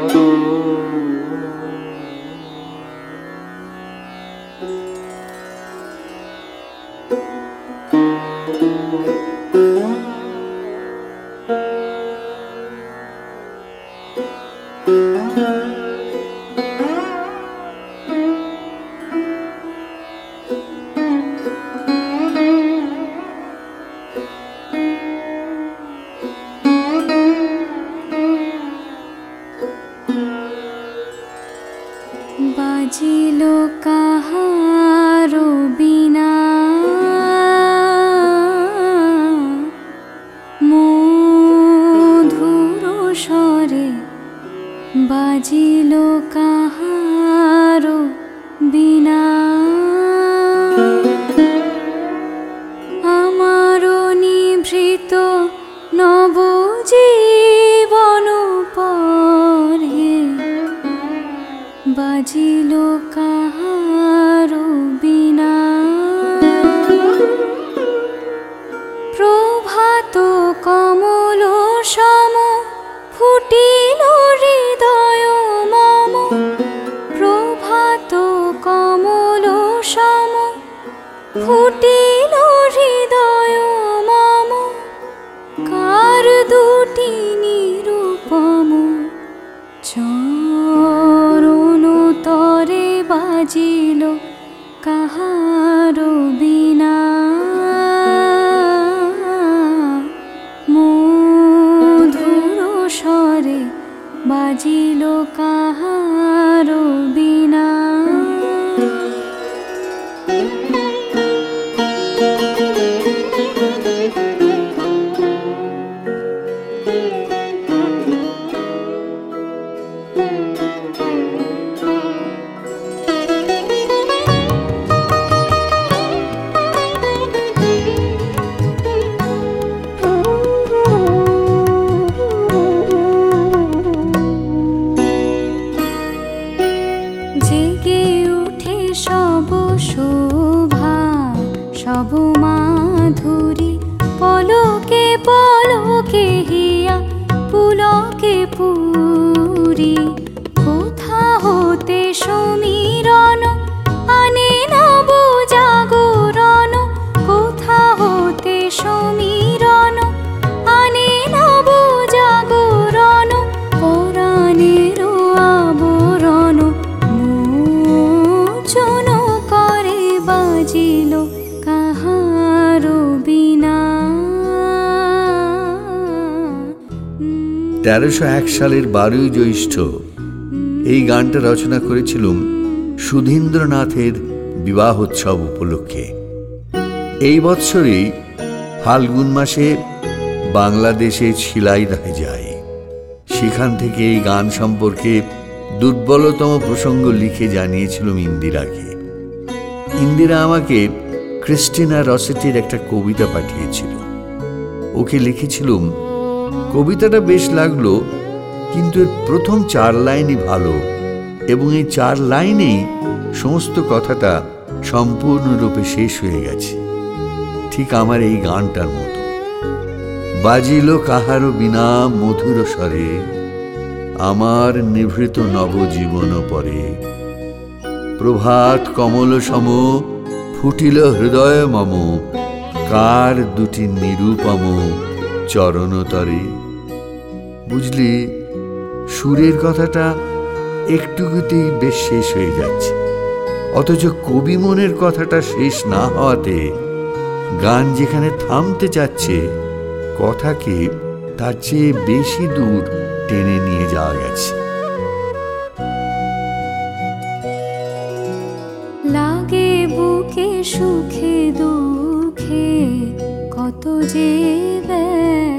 বাজিল কাহারো বিনা মধুর স্বরে, বাজিল কাহারো বিনা আমার নিভৃত নবজীবন পরে, বাজিল কাহারো বিনা প্রভাত কমল সম ফুটিল হৃদয় মম, প্রভাত কমল সম ফুটিল হৃদয় মম, কার দুটি নিরূপম চরণ তরে বাজিল কাহারো বিনা মধুর স্বরে, বাজিল কাহারো বিনা জেগে উঠে সব শোভা সব মাধুরী, পলকে পলকে হিয়া পুলকে পুরি, কোথা হতে সমীরণ আনে নব জাগরণ, কোথা হতে সমীরণ আনে নব জাগরণ, পরাণের আবরণ মোচন করে, বাজিল কাহারো বিনা 1301 সালের 12ই জ্যৈষ্ঠ এই গানটা রচনা করেছিলাম সুধীন্দ্রনাথের বিবাহোৎসব উপলক্ষে। এই বৎসরেই ফাল্গুন মাসে বাংলাদেশে শিলাইদহে যাই। সেখান থেকে এই গান সম্পর্কে দুর্বলতম প্রসঙ্গ লিখে জানিয়েছিলাম ইন্দিরাকে। ইন্দিরা আমাকে ক্রিস্টিনা রসেটির একটা কবিতা পাঠিয়েছিল। ওকে লিখেছিলাম, কবিতাটা বেশ লাগলো, কিন্তু এর প্রথম 4 লাইনই ভালো, এবং এই 4 লাইনেই সমস্ত কথাটা সম্পূর্ণরূপে শেষ হয়ে গেছে, ঠিক আমার এই গানটার মতো। বাজিল কাহারো বিনা মধুর স্বরে, আমার নিভৃত নবজীবন পরে, প্রভাত কমল সম ফুটিল হৃদয় মম, কার দুটি নিরূপম চরণতরে। বুঝলি, সুরের কথাটা একটুকুতেই বেশ শেষ হয়ে যাচ্ছে, অথচ কবি মনের কথাটা শেষ না হওয়াতে গান যেখানে থামতে চাচ্ছে, কথাকে তার চেয়ে বেশি দূর টেনে নিয়ে যাওয়া গেছে। লাগে বুকে সুখে দুঃখে কত যে